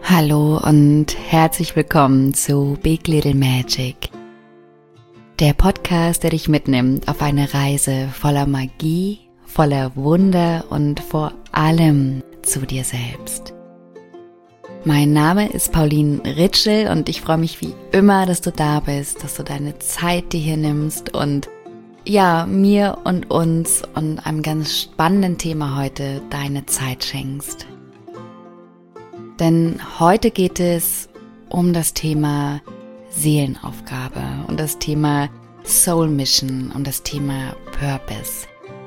Hallo und herzlich willkommen zu Big Little Magic, der Podcast, der dich mitnimmt auf eine Reise voller Magie, voller Wunder und vor allem zu dir selbst. Mein Name ist Pauline Ritschel und ich freue mich wie immer, dass du da bist, dass du deine Zeit dir hier nimmst und ja, mir und uns und einem ganz spannenden Thema heute deine Zeit schenkst. Denn heute geht es um das Thema Seelenaufgabe und das Thema Soul Mission und das Thema Purpose.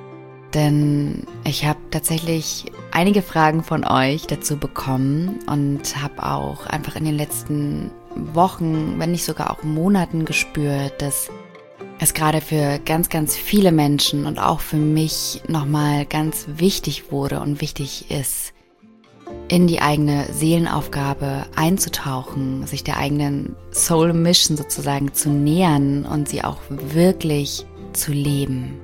Denn ich habe tatsächlich einige Fragen von euch dazu bekommen und habe auch einfach in den letzten Wochen, wenn nicht sogar auch Monaten gespürt, dass es gerade für ganz, ganz viele Menschen und auch für mich nochmal ganz wichtig wurde und wichtig ist, in die eigene Seelenaufgabe einzutauchen, sich der eigenen Soul Mission sozusagen zu nähern und sie auch wirklich zu leben.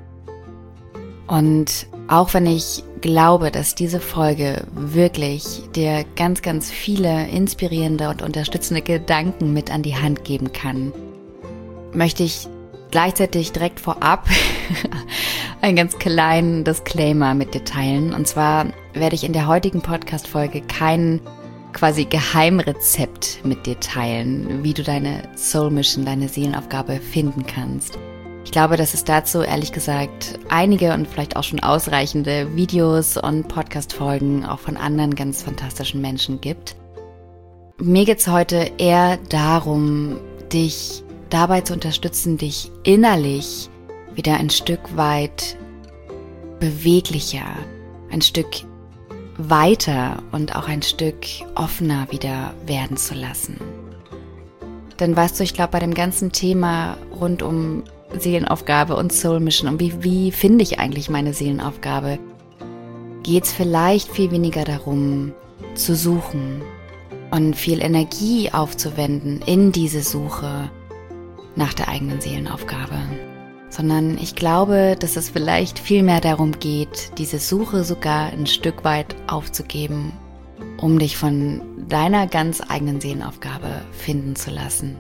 Und auch wenn ich glaube, dass diese Folge wirklich dir ganz, ganz viele inspirierende und unterstützende Gedanken mit an die Hand geben kann, möchte ich gleichzeitig direkt vorab einen ganz kleinen Disclaimer mit dir teilen. Und zwar werde ich in der heutigen Podcast-Folge kein quasi Geheimrezept mit dir teilen, wie du deine Soul Mission, deine Seelenaufgabe finden kannst. Ich glaube, dass es dazu ehrlich gesagt einige und vielleicht auch schon ausreichende Videos und Podcast-Folgen auch von anderen ganz fantastischen Menschen gibt. Mir geht es heute eher darum, dich dabei zu unterstützen, dich innerlich wieder ein Stück weit beweglicher, ein Stück weiter und auch ein Stück offener wieder werden zu lassen. Denn weißt du, ich glaube, bei dem ganzen Thema rund um Seelenaufgabe und Soul Mission und wie finde ich eigentlich meine Seelenaufgabe, geht es vielleicht viel weniger darum, zu suchen und viel Energie aufzuwenden in diese Suche nach der eigenen Seelenaufgabe. Sondern ich glaube, dass es vielleicht viel mehr darum geht, diese Suche sogar ein Stück weit aufzugeben, um dich von deiner ganz eigenen Seelenaufgabe finden zu lassen.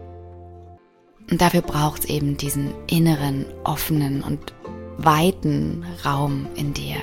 Und dafür braucht es eben diesen inneren, offenen und weiten Raum in dir.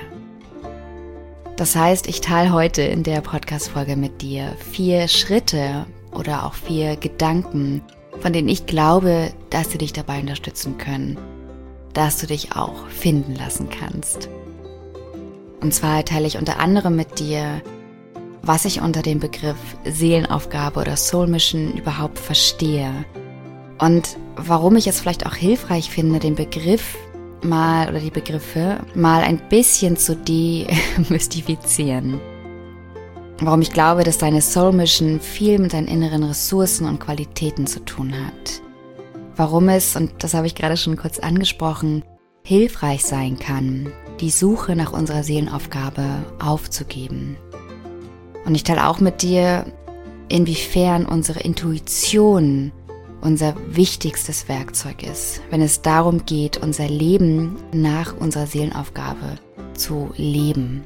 Das heißt, ich teile heute in der Podcast-Folge mit dir 4 Schritte oder auch 4 Gedanken, von denen ich glaube, dass sie dich dabei unterstützen können, dass du dich auch finden lassen kannst. Und zwar teile ich unter anderem mit dir, was ich unter dem Begriff Seelenaufgabe oder Soul Mission überhaupt verstehe und warum ich es vielleicht auch hilfreich finde, den Begriff mal oder die Begriffe mal ein bisschen zu demystifizieren. Warum ich glaube, dass deine Soul Mission viel mit deinen inneren Ressourcen und Qualitäten zu tun hat. Warum es, und das habe ich gerade schon kurz angesprochen, hilfreich sein kann, die Suche nach unserer Seelenaufgabe aufzugeben. Und ich teile auch mit dir, inwiefern unsere Intuition unser wichtigstes Werkzeug ist, wenn es darum geht, unser Leben nach unserer Seelenaufgabe zu leben.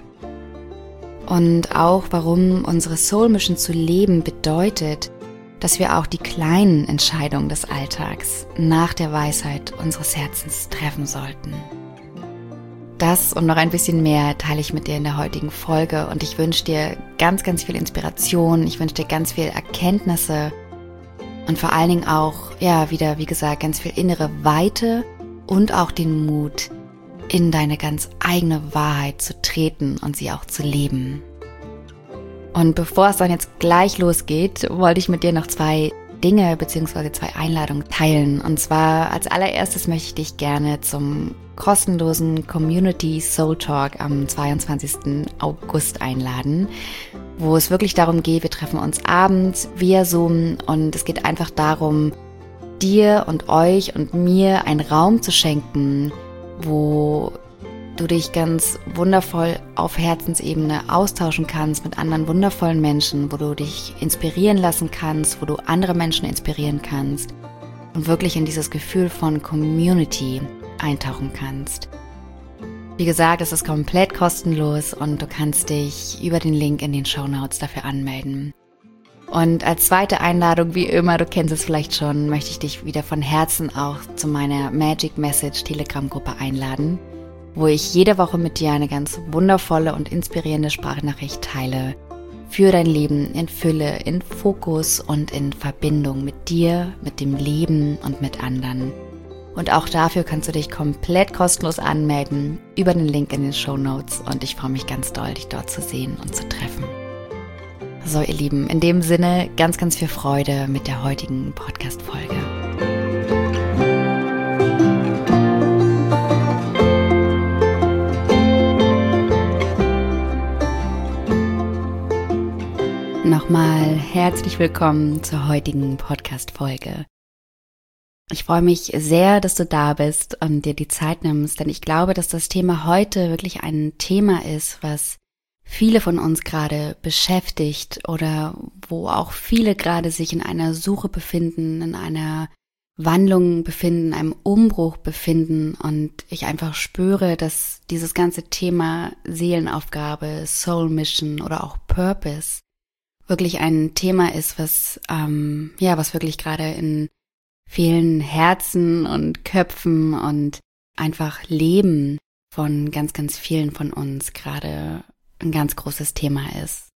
Und auch, warum unsere Soul Mission zu leben bedeutet, dass wir auch die kleinen Entscheidungen des Alltags nach der Weisheit unseres Herzens treffen sollten. Das und noch ein bisschen mehr teile ich mit dir in der heutigen Folge und ich wünsche dir ganz, ganz viel Inspiration, ich wünsche dir ganz viel Erkenntnisse und vor allen Dingen auch, ja, wieder, wie gesagt, ganz viel innere Weite und auch den Mut, in deine ganz eigene Wahrheit zu treten und sie auch zu leben. Und bevor es dann jetzt gleich losgeht, wollte ich mit dir noch 2 Dinge bzw. 2 Einladungen teilen. Und zwar als allererstes möchte ich dich gerne zum kostenlosen Community Soul Talk am 22. August einladen, wo es wirklich darum geht, wir treffen uns abends via Zoom und es geht einfach darum, dir und euch und mir einen Raum zu schenken, wo du dich ganz wundervoll auf Herzensebene austauschen kannst mit anderen wundervollen Menschen, wo du dich inspirieren lassen kannst, wo du andere Menschen inspirieren kannst und wirklich in dieses Gefühl von Community eintauchen kannst. Wie gesagt, es ist komplett kostenlos und du kannst dich über den Link in den Shownotes dafür anmelden. Und als zweite Einladung, wie immer, du kennst es vielleicht schon, möchte ich dich wieder von Herzen auch zu meiner Magic Message Telegram-Gruppe einladen, wo ich jede Woche mit dir eine ganz wundervolle und inspirierende Sprachnachricht teile für dein Leben in Fülle, in Fokus und in Verbindung mit dir, mit dem Leben und mit anderen. Und auch dafür kannst du dich komplett kostenlos anmelden über den Link in den Shownotes und ich freue mich ganz doll, dich dort zu sehen und zu treffen. So, ihr Lieben, in dem Sinne ganz, ganz viel Freude mit der heutigen Podcast-Folge. Nochmal herzlich willkommen zur heutigen Podcast-Folge. Ich freue mich sehr, dass du da bist und dir die Zeit nimmst, denn ich glaube, dass das Thema heute wirklich ein Thema ist, was viele von uns gerade beschäftigt oder wo auch viele gerade sich in einer Suche befinden, in einer Wandlung befinden, einem Umbruch befinden und ich einfach spüre, dass dieses ganze Thema Seelenaufgabe, Soul Mission oder auch Purpose wirklich ein Thema ist, was wirklich gerade in vielen Herzen und Köpfen und einfach Leben von ganz, ganz vielen von uns gerade ein ganz großes Thema ist.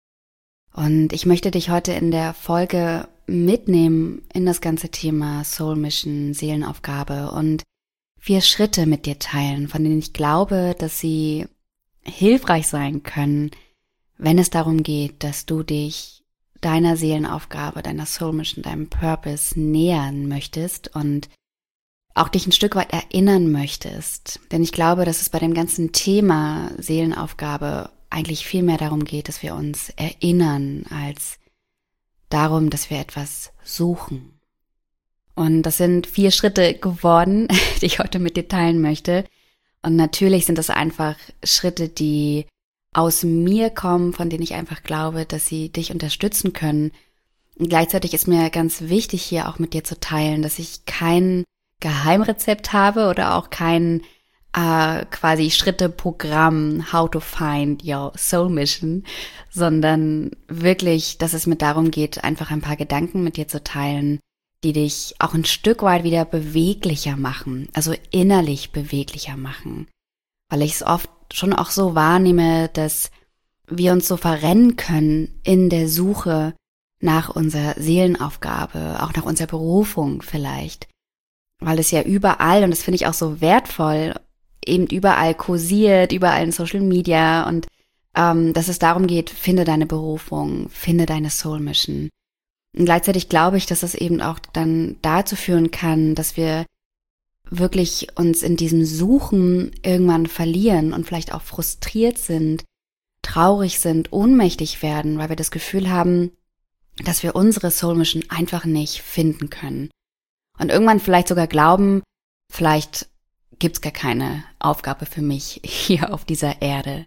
Und ich möchte dich heute in der Folge mitnehmen in das ganze Thema Soul Mission, Seelenaufgabe und 4 Schritte mit dir teilen, von denen ich glaube, dass sie hilfreich sein können, wenn es darum geht, dass du dich deiner Seelenaufgabe, deiner Soul Mission, deinem Purpose nähern möchtest und auch dich ein Stück weit erinnern möchtest. Denn ich glaube, dass es bei dem ganzen Thema Seelenaufgabe eigentlich viel mehr darum geht, dass wir uns erinnern, als darum, dass wir etwas suchen. Und das sind 4 Schritte geworden, die ich heute mit dir teilen möchte. Und natürlich sind das einfach Schritte, die aus mir kommen, von denen ich einfach glaube, dass sie dich unterstützen können. Und gleichzeitig ist mir ganz wichtig, hier auch mit dir zu teilen, dass ich kein Geheimrezept habe oder auch kein quasi Schritteprogramm, how to find your soul mission, sondern wirklich, dass es mir darum geht, einfach ein paar Gedanken mit dir zu teilen, die dich auch ein Stück weit wieder beweglicher machen, also innerlich beweglicher machen. Weil ich es oft schon auch so wahrnehme, dass wir uns so verrennen können in der Suche nach unserer Seelenaufgabe, auch nach unserer Berufung vielleicht. Weil es ja überall, und das finde ich auch so wertvoll, eben überall kursiert, überall in Social Media und dass es darum geht, finde deine Berufung, finde deine Soul Mission. Und gleichzeitig glaube ich, dass das eben auch dann dazu führen kann, dass wir wirklich uns in diesem Suchen irgendwann verlieren und vielleicht auch frustriert sind, traurig sind, ohnmächtig werden, weil wir das Gefühl haben, dass wir unsere Soul Mission einfach nicht finden können. Und irgendwann vielleicht sogar glauben, vielleicht gibt's gar keine Aufgabe für mich hier auf dieser Erde.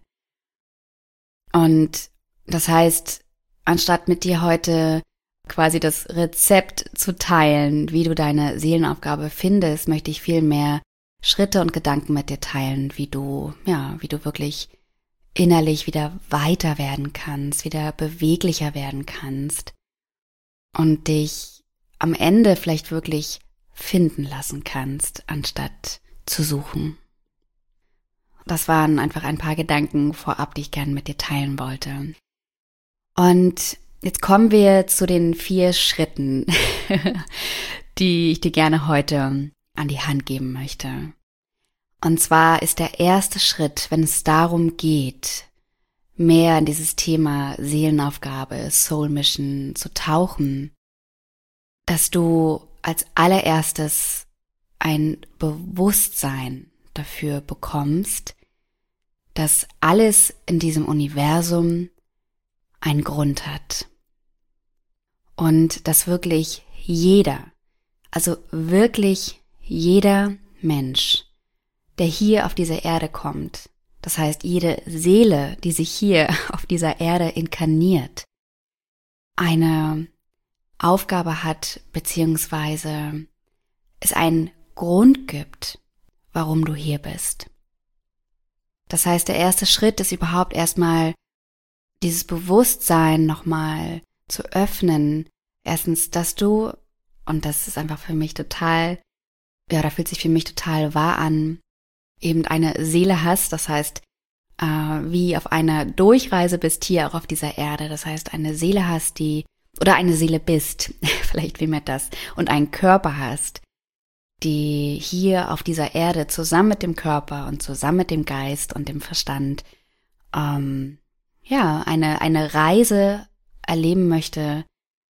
Und das heißt, anstatt mit dir heute quasi das Rezept zu teilen, wie du deine Seelenaufgabe findest, möchte ich viel mehr Schritte und Gedanken mit dir teilen, wie du wirklich innerlich wieder weiter werden kannst, wieder beweglicher werden kannst und dich am Ende vielleicht wirklich finden lassen kannst, anstatt zu suchen. Das waren einfach ein paar Gedanken vorab, die ich gerne mit dir teilen wollte. Und jetzt kommen wir zu den 4 Schritten, die ich dir gerne heute an die Hand geben möchte. Und zwar ist der erste Schritt, wenn es darum geht, mehr in dieses Thema Seelenaufgabe, Soul Mission zu tauchen, dass du als allererstes ein Bewusstsein dafür bekommst, dass alles in diesem Universum einen Grund hat. Und dass wirklich jeder, also wirklich jeder Mensch, der hier auf diese Erde kommt, das heißt jede Seele, die sich hier auf dieser Erde inkarniert, eine Aufgabe hat, beziehungsweise es einen Grund gibt, warum du hier bist. Das heißt, der erste Schritt ist überhaupt erstmal dieses Bewusstsein nochmal zu öffnen. Erstens, dass du, und das ist einfach für mich total, da fühlt sich für mich total wahr an, eben eine Seele hast, das heißt, wie auf einer Durchreise bist hier auch auf dieser Erde, das heißt, eine Seele hast, oder eine Seele bist, vielleicht vielmehr das, und einen Körper hast, die hier auf dieser Erde zusammen mit dem Körper und zusammen mit dem Geist und dem Verstand eine Reise erleben möchte,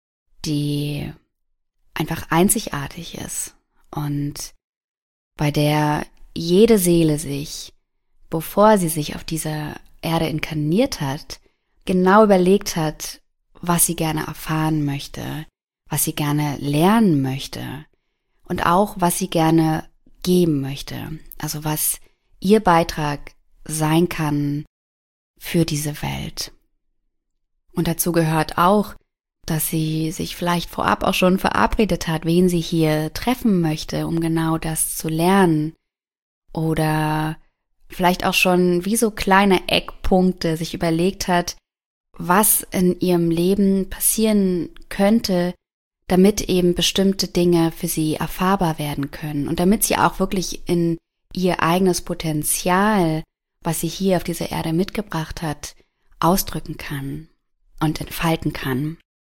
die einfach einzigartig ist und bei der jede Seele sich, bevor sie sich auf dieser Erde inkarniert hat, genau überlegt hat, was sie gerne erfahren möchte, was sie gerne lernen möchte und auch, was sie gerne geben möchte, also was ihr Beitrag sein kann für diese Welt. Und dazu gehört auch, dass sie sich vielleicht vorab auch schon verabredet hat, wen sie hier treffen möchte, um genau das zu lernen. Oder vielleicht auch schon wie so kleine Eckpunkte sich überlegt hat, was in ihrem Leben passieren könnte, damit eben bestimmte Dinge für sie erfahrbar werden können und damit sie auch wirklich in ihr eigenes Potenzial, was sie hier auf dieser Erde mitgebracht hat, ausdrücken kann und entfalten kann.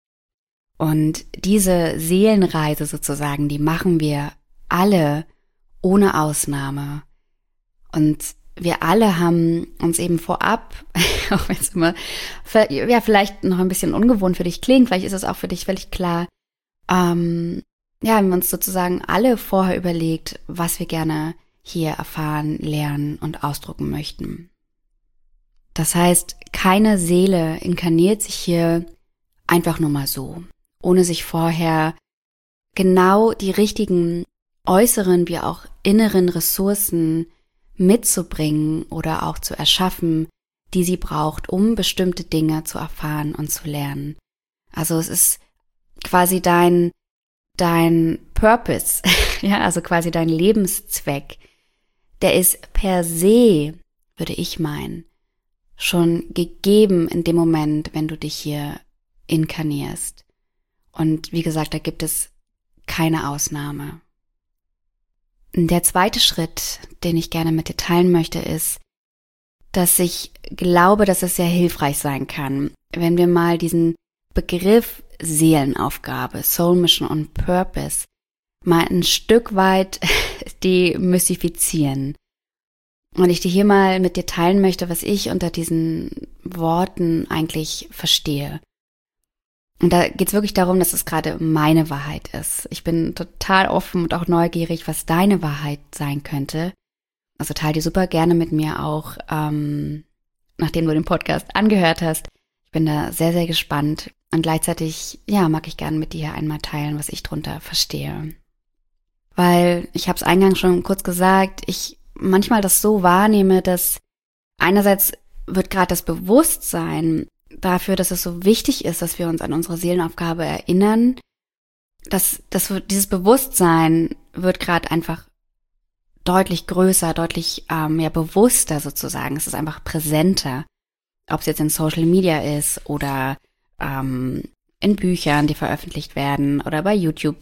Und diese Seelenreise sozusagen, die machen wir alle ohne Ausnahme. Und wir alle haben uns eben vorab, auch wenn es immer vielleicht noch ein bisschen ungewohnt für dich klingt, vielleicht ist es auch für dich völlig klar, haben wir uns sozusagen alle vorher überlegt, was wir gerne hier erfahren, lernen und ausdrucken möchten. Das heißt, keine Seele inkarniert sich hier einfach nur mal so, ohne sich vorher genau die richtigen äußeren wie auch inneren Ressourcen mitzubringen oder auch zu erschaffen, die sie braucht, um bestimmte Dinge zu erfahren und zu lernen. Also es ist quasi dein Purpose, ja, also quasi dein Lebenszweck, der ist per se, würde ich meinen, schon gegeben in dem Moment, wenn du dich hier inkarnierst. Und wie gesagt, da gibt es keine Ausnahme. Der zweite Schritt, den ich gerne mit dir teilen möchte, ist, dass ich glaube, dass es sehr hilfreich sein kann, wenn wir mal diesen Begriff Seelenaufgabe, Soul Mission und Purpose mal ein Stück weit demystifizieren. Und ich dir hier mal mit dir teilen möchte, was ich unter diesen Worten eigentlich verstehe. Und da geht es wirklich darum, dass es gerade meine Wahrheit ist. Ich bin total offen und auch neugierig, was deine Wahrheit sein könnte. Also teile die super gerne mit mir auch, nachdem du den Podcast angehört hast. Ich bin da sehr, sehr gespannt. Und gleichzeitig, mag ich gerne mit dir einmal teilen, was ich drunter verstehe. Weil, ich habe es eingangs schon kurz gesagt, ich manchmal das so wahrnehme, dass einerseits wird gerade das Bewusstsein dafür, dass es so wichtig ist, dass wir uns an unsere Seelenaufgabe erinnern, dass dieses Bewusstsein wird gerade einfach deutlich größer, deutlich bewusster sozusagen. Es ist einfach präsenter, ob es jetzt in Social Media ist oder in Büchern, die veröffentlicht werden oder bei YouTube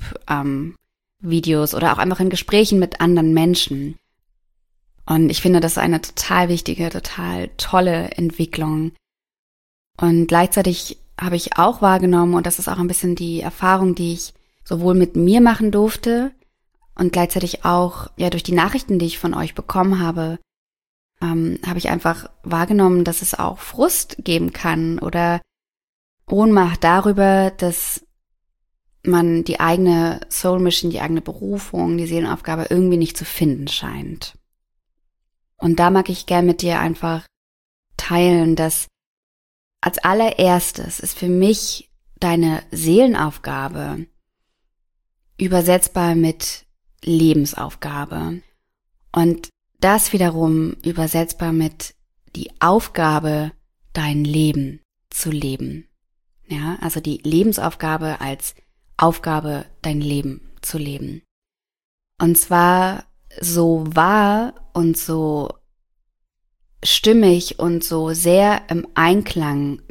Videos oder auch einfach in Gesprächen mit anderen Menschen. Und ich finde, das ist eine total wichtige, total tolle Entwicklung. Und gleichzeitig habe ich auch wahrgenommen, und das ist auch ein bisschen die Erfahrung, die ich sowohl mit mir machen durfte und gleichzeitig auch durch die Nachrichten, die ich von euch bekommen habe, habe ich einfach wahrgenommen, dass es auch Frust geben kann oder Ohnmacht darüber, dass man die eigene Soul Mission, die eigene Berufung, die Seelenaufgabe irgendwie nicht zu finden scheint. Und da mag ich gern mit dir einfach teilen, dass als allererstes ist für mich deine Seelenaufgabe übersetzbar mit Lebensaufgabe und das wiederum übersetzbar mit die Aufgabe, dein Leben zu leben. Ja, also die Lebensaufgabe als Aufgabe, dein Leben zu leben. Und zwar so wahr und so stimmig und so sehr im Einklang mit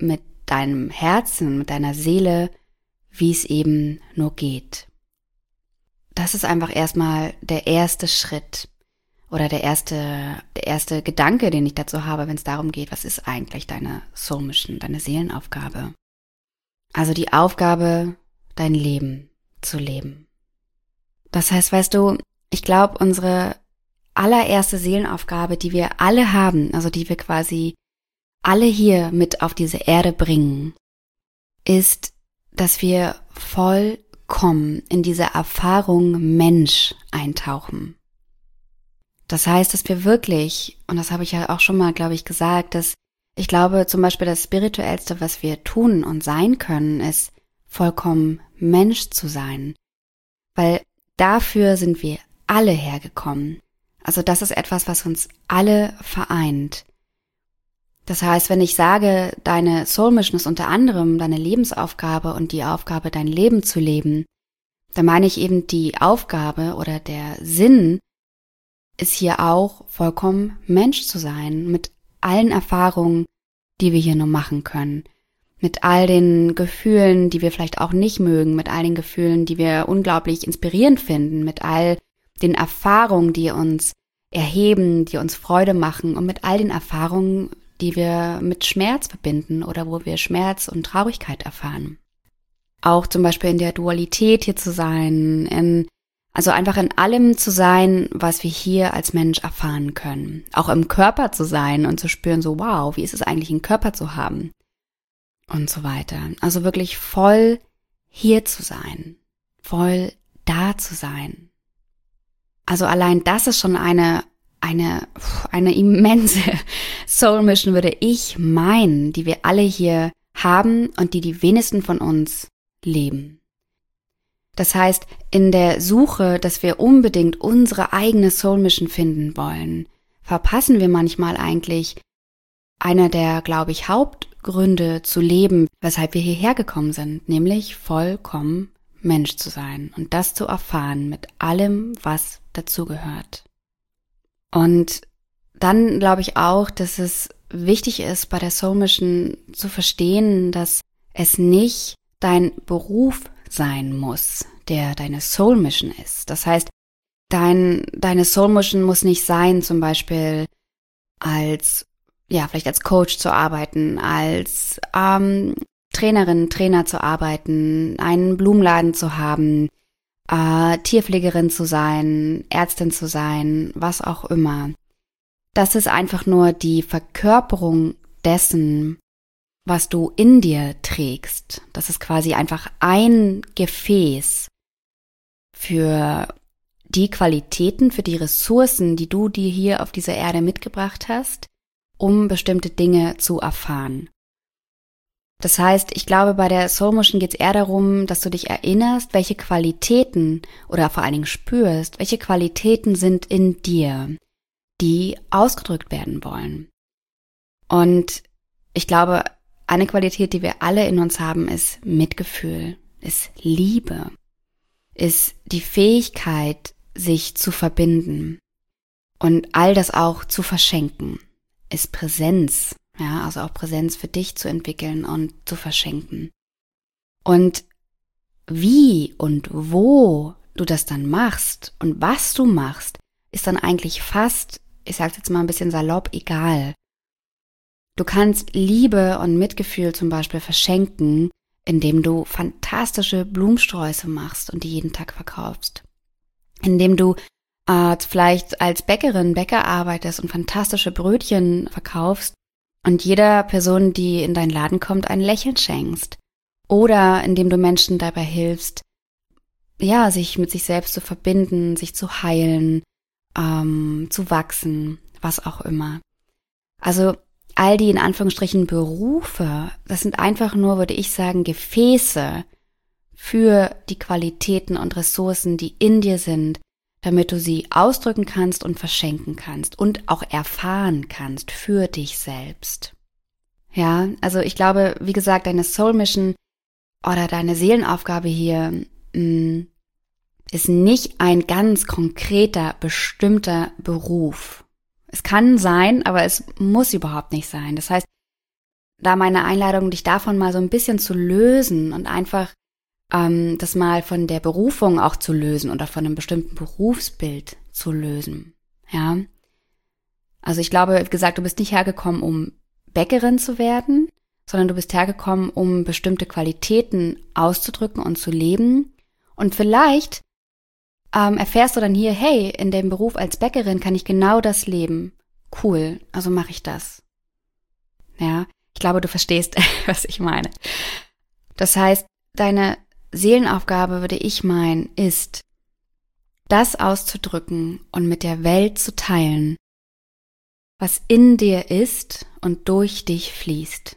deinem Herzen, mit deiner Seele, wie es eben nur geht. Das ist einfach erstmal der erste Schritt oder der erste Gedanke, den ich dazu habe, wenn es darum geht, was ist eigentlich deine Soul Mission, deine Seelenaufgabe? Also die Aufgabe, dein Leben zu leben. Das heißt, weißt du, ich glaube, unsere allererste Seelenaufgabe, die wir alle haben, also die wir quasi alle hier mit auf diese Erde bringen, ist, dass wir vollkommen in diese Erfahrung Mensch eintauchen. Das heißt, dass wir wirklich, und das habe ich ja auch schon mal, glaube ich, gesagt, dass ich glaube, zum Beispiel das Spirituellste, was wir tun und sein können, ist vollkommen Mensch zu sein. Weil dafür sind wir alle hergekommen. Also das ist etwas, was uns alle vereint. Das heißt, wenn ich sage, deine Soul Mission ist unter anderem deine Lebensaufgabe und die Aufgabe, dein Leben zu leben, dann meine ich eben die Aufgabe oder der Sinn ist hier auch vollkommen Mensch zu sein, mit allen Erfahrungen, die wir hier nur machen können, mit all den Gefühlen, die wir vielleicht auch nicht mögen, mit all den Gefühlen, die wir unglaublich inspirierend finden, mit all den Erfahrungen, die uns erheben, die uns Freude machen und mit all den Erfahrungen, die wir mit Schmerz verbinden oder wo wir Schmerz und Traurigkeit erfahren. Auch zum Beispiel in der Dualität hier zu sein, also einfach in allem zu sein, was wir hier als Mensch erfahren können. Auch im Körper zu sein und zu spüren, so wow, wie ist es eigentlich, einen Körper zu haben? Und so weiter. Also wirklich voll hier zu sein, voll da zu sein. Also allein das ist schon eine immense Soul Mission, würde ich meinen, die wir alle hier haben und die wenigsten von uns leben. Das heißt, in der Suche, dass wir unbedingt unsere eigene Soul Mission finden wollen, verpassen wir manchmal eigentlich einer der, glaube ich, Hauptgründe zu leben, weshalb wir hierher gekommen sind, nämlich vollkommen Mensch zu sein und das zu erfahren mit allem, was dazugehört. Und dann glaube ich auch, dass es wichtig ist, bei der Soul Mission zu verstehen, dass es nicht dein Beruf sein muss, der deine Soul Mission ist. Das heißt, deine Soul Mission muss nicht sein, zum Beispiel vielleicht als Coach zu arbeiten, als Trainerin, Trainer zu arbeiten, einen Blumenladen zu haben, Tierpflegerin zu sein, Ärztin zu sein, was auch immer. Das ist einfach nur die Verkörperung dessen, was du in dir trägst. Das ist quasi einfach ein Gefäß für die Qualitäten, für die Ressourcen, die du dir hier auf dieser Erde mitgebracht hast, um bestimmte Dinge zu erfahren. Das heißt, ich glaube, bei der Soul Mission geht es eher darum, dass du dich erinnerst, welche Qualitäten oder vor allen Dingen spürst, welche Qualitäten sind in dir, die ausgedrückt werden wollen. Und ich glaube, eine Qualität, die wir alle in uns haben, ist Mitgefühl, ist Liebe, ist die Fähigkeit, sich zu verbinden und all das auch zu verschenken, ist Präsenz. Ja, also auch Präsenz für dich zu entwickeln und zu verschenken. Und wie und wo du das dann machst und was du machst, ist dann eigentlich fast, ich sag's jetzt mal ein bisschen salopp, egal. Du kannst Liebe und Mitgefühl zum Beispiel verschenken, indem du fantastische Blumensträuße machst und die jeden Tag verkaufst. Indem du vielleicht als Bäcker arbeitest und fantastische Brötchen verkaufst und jeder Person, die in deinen Laden kommt, ein Lächeln schenkst. Oder indem du Menschen dabei hilfst, ja, sich mit sich selbst zu verbinden, sich zu heilen, zu wachsen, was auch immer. Also all die in Anführungsstrichen Berufe, das sind einfach nur, würde ich sagen, Gefäße für die Qualitäten und Ressourcen, die in dir sind, damit du sie ausdrücken kannst und verschenken kannst und auch erfahren kannst für dich selbst. Ja, also ich glaube, wie gesagt, deine Soul Mission oder deine Seelenaufgabe hier ist nicht ein ganz konkreter, bestimmter Beruf. Es kann sein, aber es muss überhaupt nicht sein. Das heißt, da meine Einladung, dich davon mal so ein bisschen zu lösen und einfach das mal von der Berufung auch zu lösen oder von einem bestimmten Berufsbild zu lösen. Ja. Also ich glaube, wie gesagt, du bist nicht hergekommen, um Bäckerin zu werden, sondern du bist hergekommen, um bestimmte Qualitäten auszudrücken und zu leben. Und vielleicht erfährst du dann hier, hey, in dem Beruf als Bäckerin kann ich genau das leben. Cool, also mache ich das. Ja, ich glaube, du verstehst, was ich meine. Das heißt, deine Seelenaufgabe, würde ich meinen, ist, das auszudrücken und mit der Welt zu teilen, was in dir ist und durch dich fließt.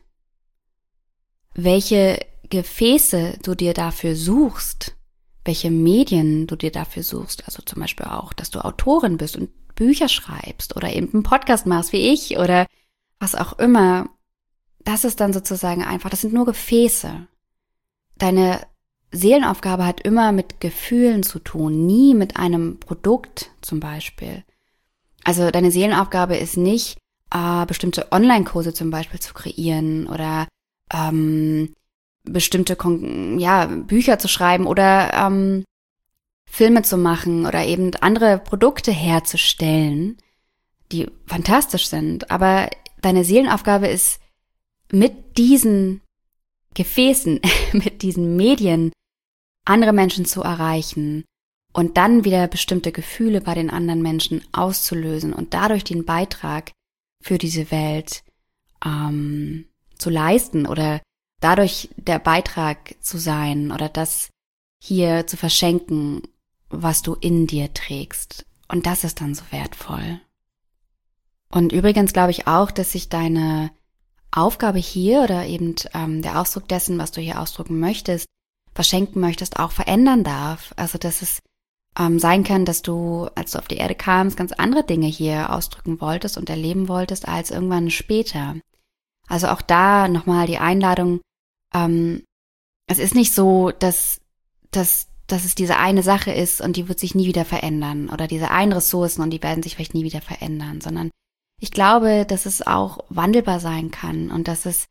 Welche Gefäße du dir dafür suchst, welche Medien du dir dafür suchst, also zum Beispiel auch, dass du Autorin bist und Bücher schreibst oder eben einen Podcast machst wie ich oder was auch immer, das ist dann sozusagen einfach, das sind nur Gefäße. Deine Seelenaufgabe hat immer mit Gefühlen zu tun, nie mit einem Produkt zum Beispiel. Also deine Seelenaufgabe ist nicht, bestimmte Online-Kurse zum Beispiel zu kreieren oder bestimmte Bücher zu schreiben oder Filme zu machen oder eben andere Produkte herzustellen, die fantastisch sind. Aber deine Seelenaufgabe ist, mit diesen Gefäßen, mit diesen Medien andere Menschen zu erreichen und dann wieder bestimmte Gefühle bei den anderen Menschen auszulösen und dadurch den Beitrag für diese Welt zu leisten oder dadurch der Beitrag zu sein oder das hier zu verschenken, was du in dir trägst. Und das ist dann so wertvoll. Und übrigens glaube ich auch, dass sich deine Aufgabe hier oder eben der Ausdruck dessen, was du hier ausdrücken möchtest, verschenken möchtest, auch verändern darf. Also dass es sein kann, dass du, als du auf die Erde kamst, ganz andere Dinge hier ausdrücken wolltest und erleben wolltest als irgendwann später. Also auch da nochmal die Einladung, es ist nicht so, dass es diese eine Sache ist und die wird sich nie wieder verändern oder diese einen Ressourcen und die werden sich vielleicht nie wieder verändern, sondern ich glaube, dass es auch wandelbar sein kann und dass es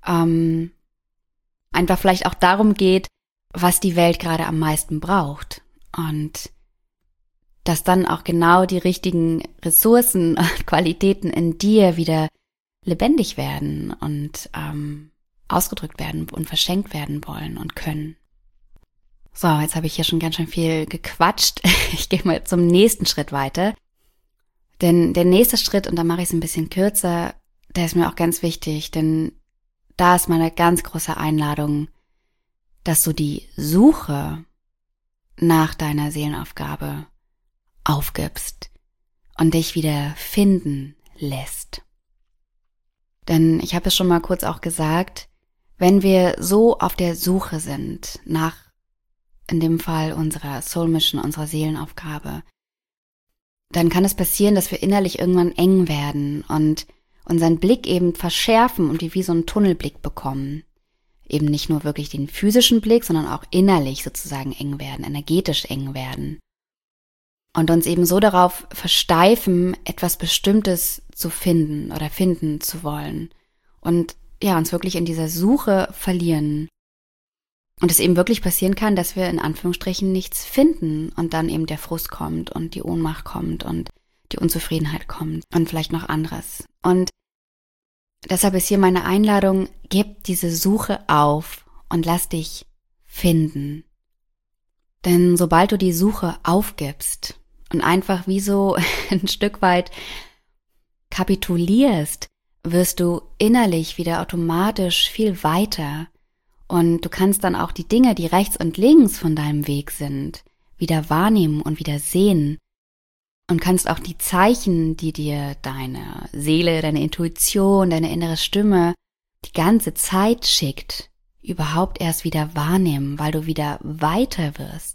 einfach vielleicht auch darum geht, was die Welt gerade am meisten braucht und dass dann auch genau die richtigen Ressourcen und Qualitäten in dir wieder lebendig werden und ausgedrückt werden und verschenkt werden wollen und können. So, jetzt habe ich hier schon ganz schön viel gequatscht. Ich gehe mal zum nächsten Schritt weiter. Denn der nächste Schritt, und da mache ich es ein bisschen kürzer, der ist mir auch ganz wichtig, denn da ist meine ganz große Einladung, dass du die Suche nach deiner Seelenaufgabe aufgibst und dich wieder finden lässt. Denn ich habe es schon mal kurz auch gesagt, wenn wir so auf der Suche sind nach, in dem Fall unserer Soul Mission, unserer Seelenaufgabe, dann kann es passieren, dass wir innerlich irgendwann eng werden und unseren Blick eben verschärfen und wie so einen Tunnelblick bekommen. Eben nicht nur wirklich den physischen Blick, sondern auch innerlich sozusagen eng werden, energetisch eng werden. Und uns eben so darauf versteifen, etwas Bestimmtes zu finden oder finden zu wollen. Und ja, uns wirklich in dieser Suche verlieren. Und es eben wirklich passieren kann, dass wir in Anführungsstrichen nichts finden und dann eben der Frust kommt und die Ohnmacht kommt und die Unzufriedenheit kommt und vielleicht noch anderes. Und deshalb ist hier meine Einladung, gib diese Suche auf und lass dich finden. Denn sobald du die Suche aufgibst und einfach wie so ein Stück weit kapitulierst, wirst du innerlich wieder automatisch viel weiter und du kannst dann auch die Dinge, die rechts und links von deinem Weg sind, wieder wahrnehmen und wieder sehen und kannst auch die Zeichen, die dir deine Seele, deine Intuition, deine innere Stimme die ganze Zeit schickt, überhaupt erst wieder wahrnehmen, weil du wieder weiter wirst.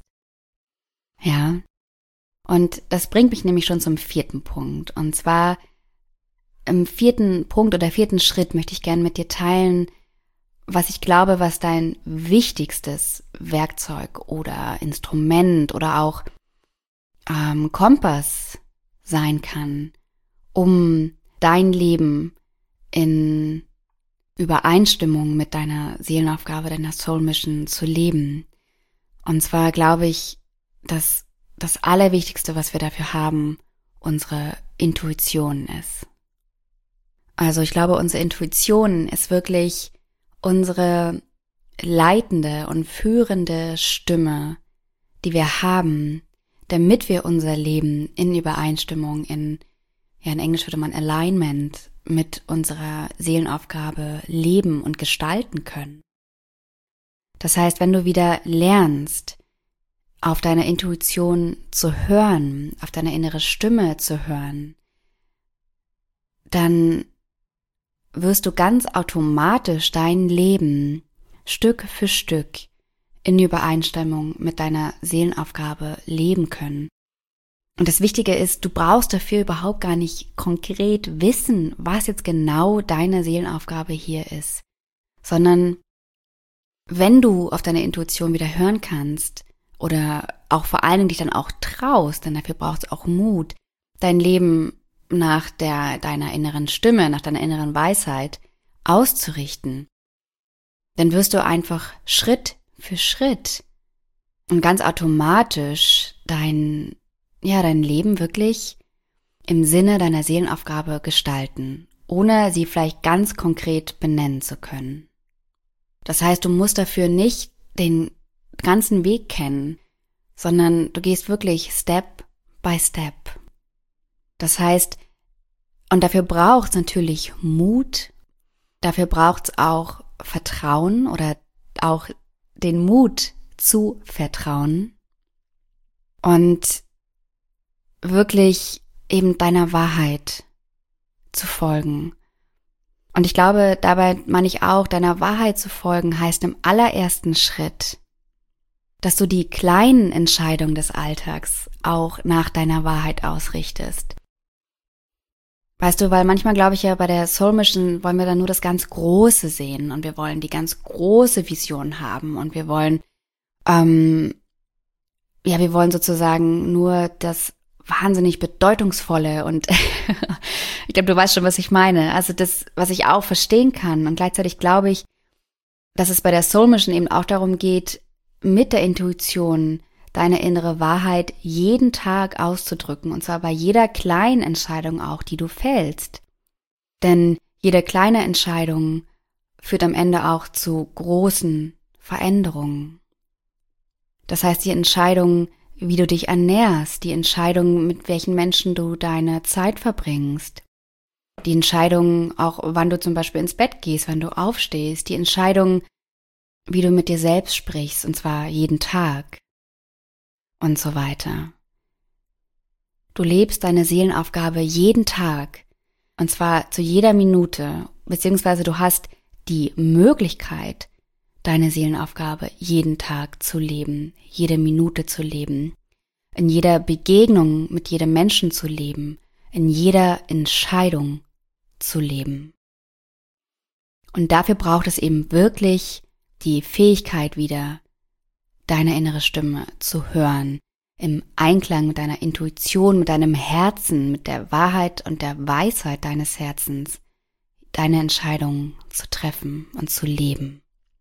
Ja, und das bringt mich nämlich schon zum 4. Punkt. Und zwar im 4. Punkt oder 4. Schritt möchte ich gerne mit dir teilen, was ich glaube, was dein wichtigstes Werkzeug oder Instrument oder auch Kompass sein kann, um dein Leben in Übereinstimmung mit deiner Seelenaufgabe, deiner Soul Mission zu leben. Und zwar glaube ich, dass das Allerwichtigste, was wir dafür haben, unsere Intuition ist. Also ich glaube, unsere Intuition ist wirklich unsere leitende und führende Stimme, die wir haben, damit wir unser Leben in Übereinstimmung, in Englisch würde man Alignment, mit unserer Seelenaufgabe leben und gestalten können. Das heißt, wenn du wieder lernst, auf deine Intuition zu hören, auf deine innere Stimme zu hören, dann wirst du ganz automatisch dein Leben Stück für Stück in Übereinstimmung mit deiner Seelenaufgabe leben können. Und das Wichtige ist, du brauchst dafür überhaupt gar nicht konkret wissen, was jetzt genau deine Seelenaufgabe hier ist, sondern wenn du auf deine Intuition wieder hören kannst oder auch vor allen Dingen dich dann auch traust, denn dafür braucht es auch Mut, dein Leben nach deiner inneren Stimme, nach deiner inneren Weisheit auszurichten, dann wirst du einfach Schritt für Schritt und ganz automatisch dein Leben wirklich im Sinne deiner Seelenaufgabe gestalten, ohne sie vielleicht ganz konkret benennen zu können. Das heißt, du musst dafür nicht den ganzen Weg kennen, sondern du gehst wirklich Step by Step. Das heißt, und dafür braucht es natürlich Mut, dafür braucht es auch Vertrauen oder auch den Mut zu vertrauen und wirklich eben deiner Wahrheit zu folgen. Und ich glaube, dabei meine ich auch, deiner Wahrheit zu folgen heißt im allerersten Schritt, dass du die kleinen Entscheidungen des Alltags auch nach deiner Wahrheit ausrichtest. Weißt du, weil manchmal glaube ich ja, bei der Soul Mission wollen wir dann nur das ganz Große sehen und wir wollen die ganz große Vision haben und wir wollen, wir wollen sozusagen nur das wahnsinnig Bedeutungsvolle und ich glaube, du weißt schon, was ich meine. Also das, was ich auch verstehen kann und gleichzeitig glaube ich, dass es bei der Soul Mission eben auch darum geht, mit der Intuition deine innere Wahrheit jeden Tag auszudrücken und zwar bei jeder kleinen Entscheidung auch, die du fällst. Denn jede kleine Entscheidung führt am Ende auch zu großen Veränderungen. Das heißt, die Entscheidung, wie du dich ernährst, die Entscheidung, mit welchen Menschen du deine Zeit verbringst, die Entscheidung auch, wann du zum Beispiel ins Bett gehst, wann du aufstehst, die Entscheidung, wie du mit dir selbst sprichst, und zwar jeden Tag und so weiter. Du lebst deine Seelenaufgabe jeden Tag und zwar zu jeder Minute, beziehungsweise du hast die Möglichkeit, deine Seelenaufgabe jeden Tag zu leben, jede Minute zu leben, in jeder Begegnung mit jedem Menschen zu leben, in jeder Entscheidung zu leben. Und dafür braucht es eben wirklich die Fähigkeit wieder, deine innere Stimme zu hören, im Einklang mit deiner Intuition, mit deinem Herzen, mit der Wahrheit und der Weisheit deines Herzens, deine Entscheidungen zu treffen und zu leben.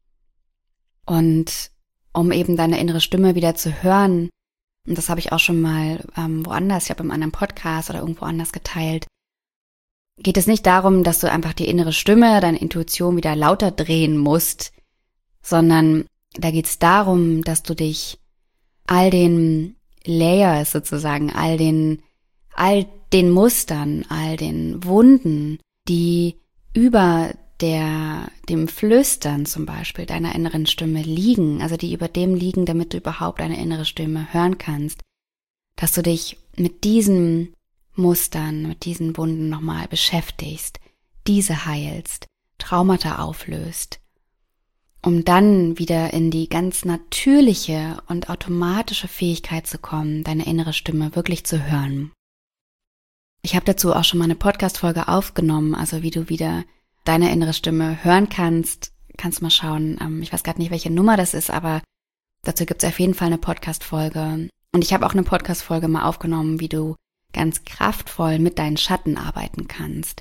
Und um eben deine innere Stimme wieder zu hören, und das habe ich auch schon mal woanders, ich habe in einem Podcast oder irgendwo anders geteilt, geht es nicht darum, dass du einfach die innere Stimme, deine Intuition wieder lauter drehen musst, sondern da geht es darum, dass du dich all den Layers sozusagen, all den Mustern, all den Wunden, die über dem Flüstern zum Beispiel deiner inneren Stimme liegen, also die über dem liegen, damit du überhaupt deine innere Stimme hören kannst, dass du dich mit diesen Mustern, mit diesen Wunden nochmal beschäftigst, diese heilst, Traumata auflöst, um dann wieder in die ganz natürliche und automatische Fähigkeit zu kommen, deine innere Stimme wirklich zu hören. Ich habe dazu auch schon mal eine Podcast-Folge aufgenommen, also wie du wieder deine innere Stimme hören kannst mal schauen. Ich weiß gerade nicht, welche Nummer das ist, aber dazu gibt es auf jeden Fall eine Podcast-Folge. Und ich habe auch eine Podcast-Folge mal aufgenommen, wie du ganz kraftvoll mit deinen Schatten arbeiten kannst.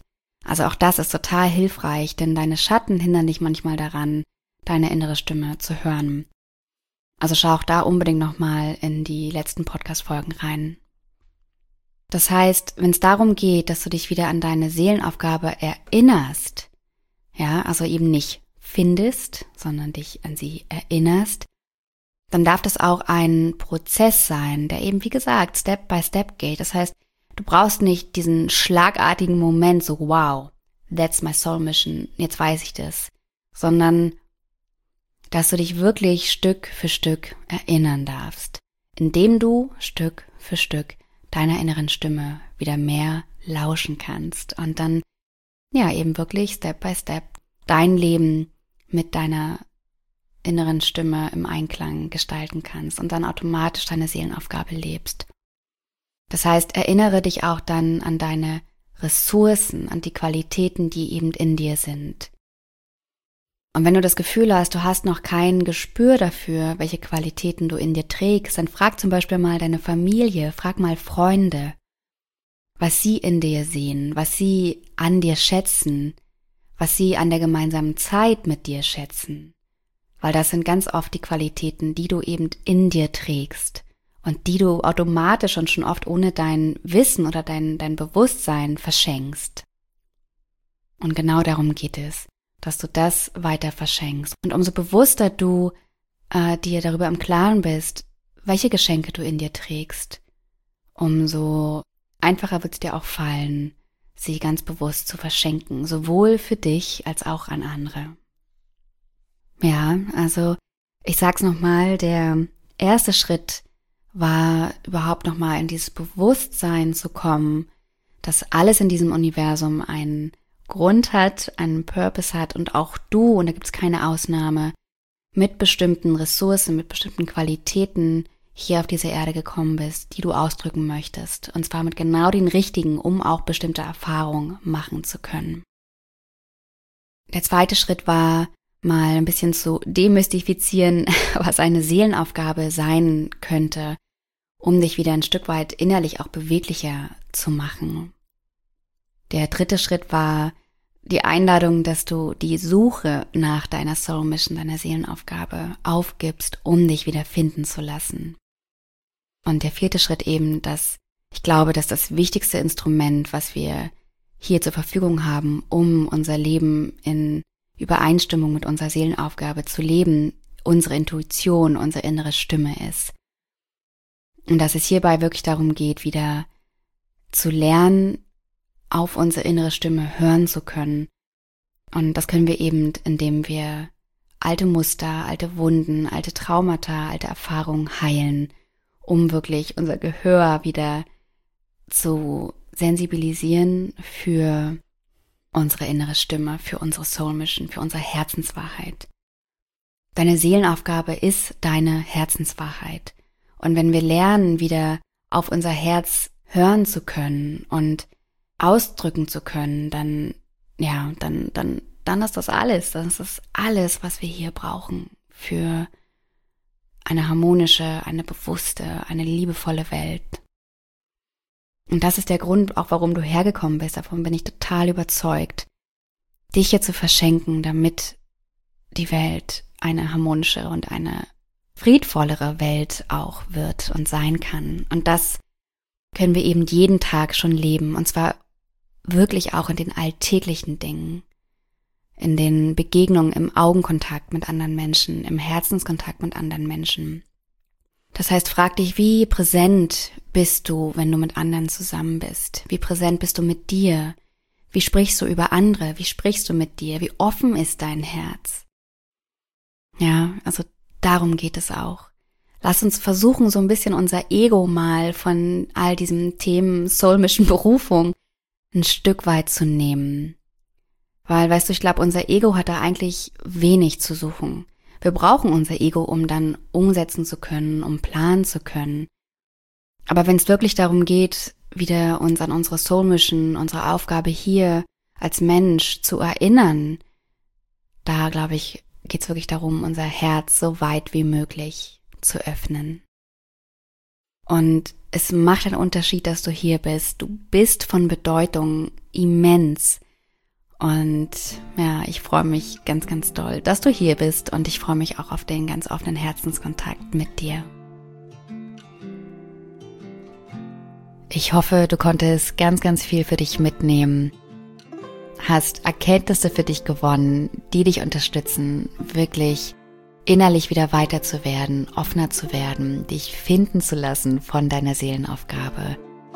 Also auch das ist total hilfreich, denn deine Schatten hindern dich manchmal daran, deine innere Stimme zu hören. Also schau auch da unbedingt nochmal in die letzten Podcast-Folgen rein. Das heißt, wenn es darum geht, dass du dich wieder an deine Seelenaufgabe erinnerst, ja, also eben nicht findest, sondern dich an sie erinnerst, dann darf das auch ein Prozess sein, der eben, wie gesagt, Step by Step geht. Das heißt, du brauchst nicht diesen schlagartigen Moment, so wow, that's my soul mission, jetzt weiß ich das, sondern dass du dich wirklich Stück für Stück erinnern darfst, indem du Stück für Stück deiner inneren Stimme wieder mehr lauschen kannst und dann ja eben wirklich Step by Step dein Leben mit deiner inneren Stimme im Einklang gestalten kannst und dann automatisch deine Seelenaufgabe lebst. Das heißt, erinnere dich auch dann an deine Ressourcen, an die Qualitäten, die eben in dir sind. Und wenn du das Gefühl hast, du hast noch kein Gespür dafür, welche Qualitäten du in dir trägst, dann frag zum Beispiel mal deine Familie, frag mal Freunde, was sie in dir sehen, was sie an dir schätzen, was sie an der gemeinsamen Zeit mit dir schätzen. Weil das sind ganz oft die Qualitäten, die du eben in dir trägst und die du automatisch und schon oft ohne dein Wissen oder dein Bewusstsein verschenkst. Und genau darum geht es, dass du das weiter verschenkst. Und umso bewusster du dir darüber im Klaren bist, welche Geschenke du in dir trägst, umso einfacher wird es dir auch fallen, sie ganz bewusst zu verschenken, sowohl für dich als auch an andere. Ja, also ich sag's nochmal, der erste Schritt war überhaupt nochmal in dieses Bewusstsein zu kommen, dass alles in diesem Universum einen Grund hat, einen Purpose hat und auch du, und da gibt's keine Ausnahme, mit bestimmten Ressourcen, mit bestimmten Qualitäten hier auf diese Erde gekommen bist, die du ausdrücken möchtest. Und zwar mit genau den richtigen, um auch bestimmte Erfahrungen machen zu können. Der zweite Schritt war, mal ein bisschen zu demystifizieren, was eine Seelenaufgabe sein könnte, um dich wieder ein Stück weit innerlich auch beweglicher zu machen. Der dritte Schritt war die Einladung, dass du die Suche nach deiner Soul Mission, deiner Seelenaufgabe aufgibst, um dich wieder finden zu lassen. Und der vierte Schritt eben, dass ich glaube, dass das wichtigste Instrument, was wir hier zur Verfügung haben, um unser Leben in Übereinstimmung mit unserer Seelenaufgabe zu leben, unsere Intuition, unsere innere Stimme ist. Und dass es hierbei wirklich darum geht, wieder zu lernen, auf unsere innere Stimme hören zu können. Und das können wir eben, indem wir alte Muster, alte Wunden, alte Traumata, alte Erfahrungen heilen, um wirklich unser Gehör wieder zu sensibilisieren für unsere innere Stimme, für unsere Soul Mission, für unsere Herzenswahrheit. Deine Seelenaufgabe ist deine Herzenswahrheit. Und wenn wir lernen, wieder auf unser Herz hören zu können und ausdrücken zu können, dann ist das alles. Dann ist das alles, was wir hier brauchen für eine harmonische, eine bewusste, eine liebevolle Welt. Und das ist der Grund, auch warum du hergekommen bist. Davon bin ich total überzeugt, dich hier zu verschenken, damit die Welt eine harmonischere und eine friedvollere Welt auch wird und sein kann. Und das können wir eben jeden Tag schon leben. Und zwar wirklich auch in den alltäglichen Dingen, in den Begegnungen, im Augenkontakt mit anderen Menschen, im Herzenskontakt mit anderen Menschen. Das heißt, frag dich, wie präsent bist du, wenn du mit anderen zusammen bist? Wie präsent bist du mit dir? Wie sprichst du über andere? Wie sprichst du mit dir? Wie offen ist dein Herz? Ja, also darum geht es auch. Lass uns versuchen, so ein bisschen unser Ego mal von all diesen Themen Soul Mission, Berufung ein Stück weit zu nehmen. Weil, weißt du, ich glaube, unser Ego hat da eigentlich wenig zu suchen. Wir brauchen unser Ego, um dann umsetzen zu können, um planen zu können. Aber wenn es wirklich darum geht, wieder uns an unsere Soul Mission, unsere Aufgabe hier als Mensch zu erinnern, da, glaube ich, geht es wirklich darum, unser Herz so weit wie möglich zu öffnen. Und es macht einen Unterschied, dass du hier bist. Du bist von Bedeutung immens. Und ja, ich freue mich ganz, ganz doll, dass du hier bist und ich freue mich auch auf den ganz offenen Herzenskontakt mit dir. Ich hoffe, du konntest ganz, ganz viel für dich mitnehmen, hast Erkenntnisse für dich gewonnen, die dich unterstützen, wirklich innerlich wieder weiter zu werden, offener zu werden, dich finden zu lassen von deiner Seelenaufgabe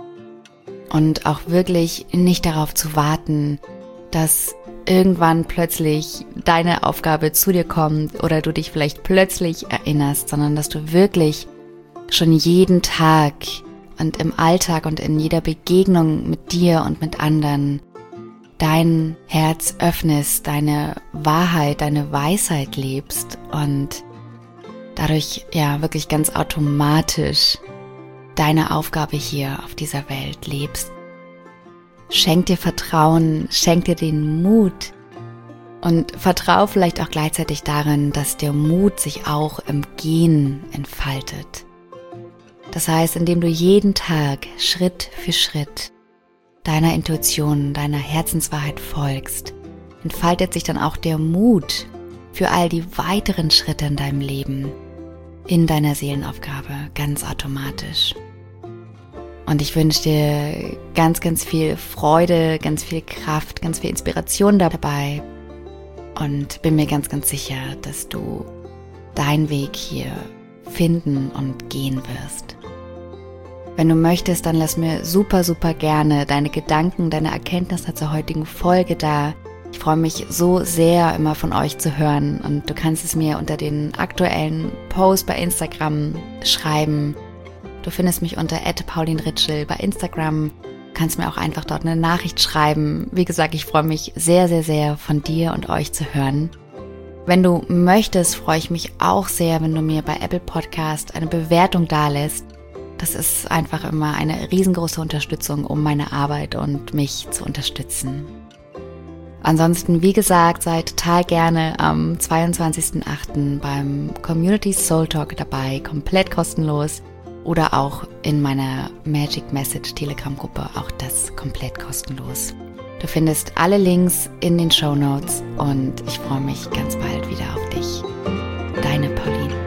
und auch wirklich nicht darauf zu warten, dass irgendwann plötzlich deine Aufgabe zu dir kommt oder du dich vielleicht plötzlich erinnerst, sondern dass du wirklich schon jeden Tag und im Alltag und in jeder Begegnung mit dir und mit anderen dein Herz öffnest, deine Wahrheit, deine Weisheit lebst und dadurch ja wirklich ganz automatisch deine Aufgabe hier auf dieser Welt lebst. Schenk dir Vertrauen, schenk dir den Mut und vertrau vielleicht auch gleichzeitig darin, dass der Mut sich auch im Gehen entfaltet. Das heißt, indem du jeden Tag Schritt für Schritt deiner Intuition, deiner Herzenswahrheit folgst, entfaltet sich dann auch der Mut für all die weiteren Schritte in deinem Leben, in deiner Seelenaufgabe, ganz automatisch. Und ich wünsche dir ganz, ganz viel Freude, ganz viel Kraft, ganz viel Inspiration dabei und bin mir ganz, ganz sicher, dass du deinen Weg hier finden und gehen wirst. Wenn du möchtest, dann lass mir super, super gerne deine Gedanken, deine Erkenntnisse zur heutigen Folge da. Ich freue mich so sehr, immer von euch zu hören und du kannst es mir unter den aktuellen Post bei Instagram schreiben. Du findest mich unter @paulinritschel bei Instagram, kannst mir auch einfach dort eine Nachricht schreiben. Wie gesagt, ich freue mich sehr, sehr, sehr von dir und euch zu hören. Wenn du möchtest, freue ich mich auch sehr, wenn du mir bei Apple Podcast eine Bewertung dalässt. Das ist einfach immer eine riesengroße Unterstützung, um meine Arbeit und mich zu unterstützen. Ansonsten, wie gesagt, sei total gerne am 22.08. beim Community Soul Talk dabei, komplett kostenlos. Oder auch in meiner Magic Message Telegram-Gruppe, auch das komplett kostenlos. Du findest alle Links in den Shownotes und ich freue mich ganz bald wieder auf dich. Deine Pauline.